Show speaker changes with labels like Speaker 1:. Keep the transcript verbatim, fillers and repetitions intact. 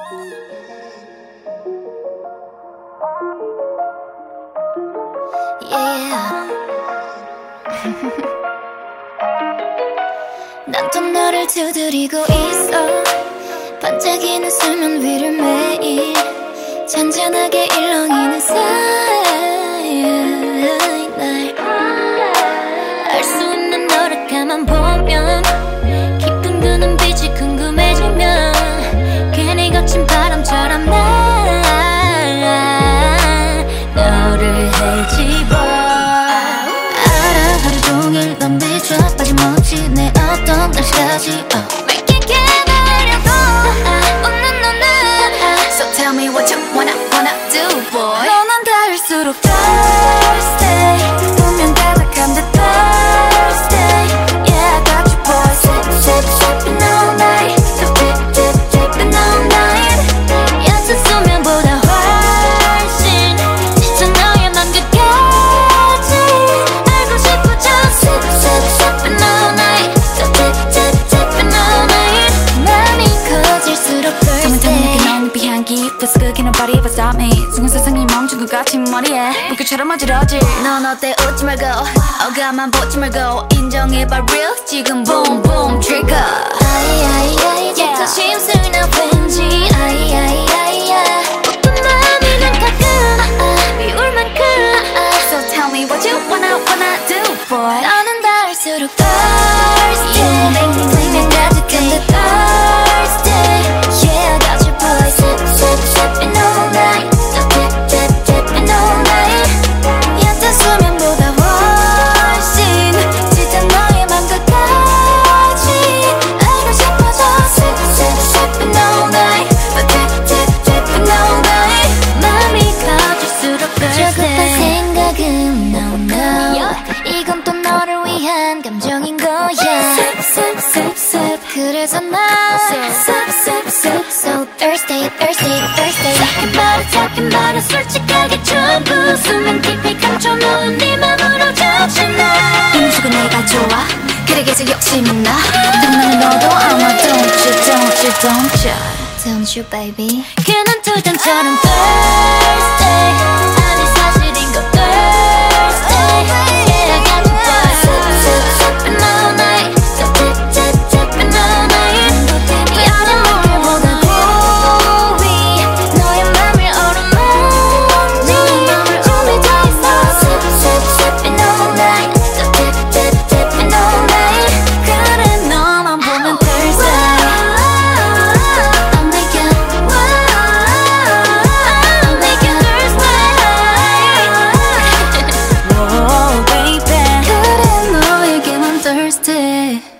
Speaker 1: Yeah. 난 또 너를 두드리고 있어. 반짝이는 수면 위를 매일 잔잔하게 일렁이는 사이. 날 알 수 없는 너를 가만 보면 깊은 그 눈빛이 궁금해지면 괜히 거친 바람처럼 나 너를 헤집어. 알아 하루 종일 넌 비춰 빠짐없이 내 어떤 날씨까지 oh. Make it get 하려고 웃는 너는 So tell me what you wanna wanna do boy. 너는 닿을수록 thirsty 분명 가득한 듯 thirsty Yeah I got you boy Sip sip sipping all night So dip dip dipping all night 얕은 수면보다 훨씬 진짜 너의 맘 끝까지 알고 싶어 Just sip sip sipping all night So dip dip dipping all night 맘이 커질수록 thirsty 넌 비향기 벌써 끊기는 body but stop me 순간 세상이 멈춘 것 같은 머리에 물결처럼 어지러지. 넌 어때 웃지 말고 어감만 보지 말고 인정해봐 real 지금 boom boom trigger. 아이아이아이 진짜 심술나 왠지 아이아이아이야 어떤 맘이 난 가끔 미울 만큼 So tell me what you wanna wanna do boy. 너는 닿을수록 thirsty You make me bleed 가득한 듯 thirsty Yeah I got you boy Sip sip sipping all night So dip dip dipping all night 얕은 수면보다 훨씬 진짜 너의 맘 끝까지 알고 싶어져 Sip sip sipping all night But dip dip dipping all night 맘이 커질수록 thirsty 조급한 생각은 no no 이건 또 너를 위한 감정인 거야 Sip sip sip sip 그래서 난 Sip sip sip so thirsty thirsty thirsty Talking about it talking about it 솔직하게 전부 수면 깊이 감춰놓은 네 맘으로 적셔놔 인수가 내가 좋아 그래 계속 욕심이 나 탐나는 너도 아마 don't you don't you don't you Don't you baby 그는 투정처럼 thirsty 아니 사실인 거 thirsty Yeah I got you boy Sip sip sipping all night So dip dip dipping all night 여린 물결보다 고위 너의 맘을 어루만지 준비 다 있어 Sip sip sipping all night So dip dip dipping all night 그래 너만 보면 thirsty I'll make you I'll make you thirsty Whoa baby 그래 너에게만 thirsty